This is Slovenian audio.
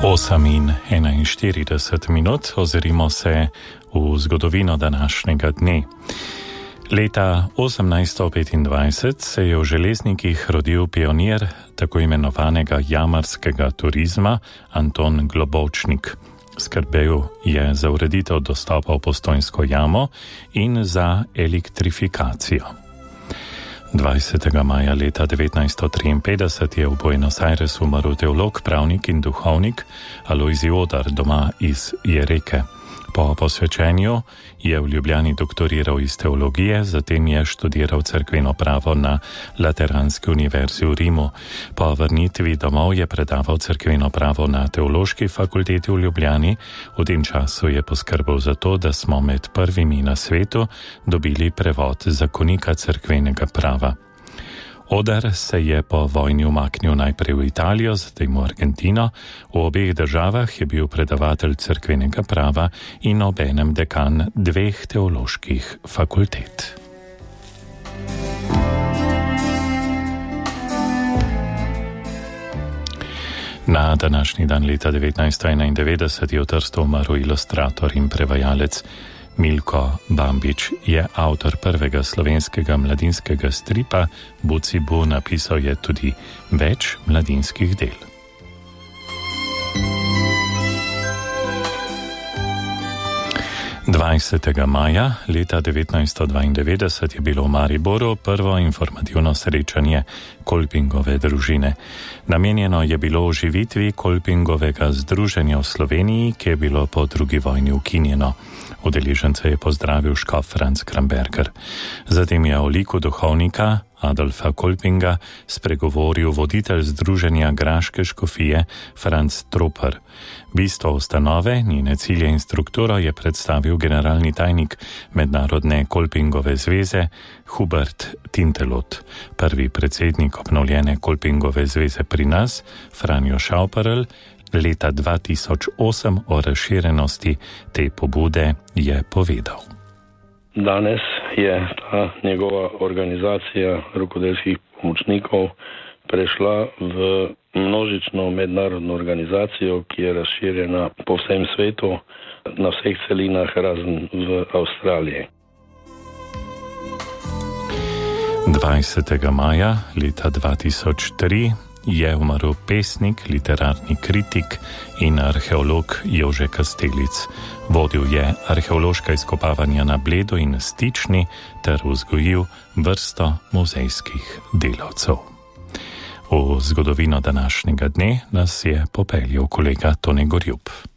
8:41 ozirimo se v zgodovino današnjega dne. Leta 1825 se je v Železnikih rodil pionir tako imenovanega jamarskega turizma Anton Globovčnik. Skrbel je za ureditev dostopa v Postojnsko jamo in za elektrifikacijo. 20. maja leta 1953 je v Buenos Aires umrl teolog, pravnik in duhovnik Alojzij Odar doma iz Jereke. Po posvečenju je v Ljubljani doktoriral iz teologije, zatem je študiral cerkveno pravo na Lateranski univerzi v Rimu. Po vrnitvi domov je predaval cerkveno pravo na Teološki fakulteti v Ljubljani. V tem času je poskrbel za to, da smo med prvimi na svetu dobili prevod zakonika cerkvenega prava. Odar se je po vojni umaknil najprej v Italijo, zatem v Argentino. V obeh državah je bil predavatelj cerkvenega prava in obenem dekan dveh teoloških fakultet. Na današnji dan leta 1991 je v Trstu umrl ilustrator in prevajalec Milko Bambič. Je avtor prvega slovenskega mladinskega stripa Buci Bu, napisal je tudi več mladinskih del. Maja leta 1992 je bilo v Mariboru prvo informativno srečanje Kolpingove družine. Namenjeno je bilo oživitvi Kolpingovega združenja v Sloveniji, ki je bilo po drugi vojni ukinjeno. Udeležence je pozdravil škof Franc Kramberger. Zatem je o liku duhovnika Adolfa Kolpinga spregovoril voditelj združenja Graške škofije Franc Troper. Bistvo ustanove, njene cilje in strukturo je predstavil generalni tajnik Mednarodne Kolpingove zveze Hubert Tintelot. Prvi predsednik obnovljene Kolpingove zveze pri nas, Franjo Šauperl, leta 2008 o razširjenosti te pobude je povedal. Danes je ta njegova organizacija rokodelskih pomočnikov prešla v množično mednarodno organizacijo, ki je razširjena po vsem svetu, na vseh celinah razen v Avstraliji. 20. maja leta 2003 je umrl pesnik, literarni kritik in arheolog Jože Kastelic. Vodil je arheološka izkopavanja na Bledu in Stični ter vzgojil vrsto muzejskih delavcev. V zgodovino današnjega dne nas je popeljal kolega Tone Gorjup.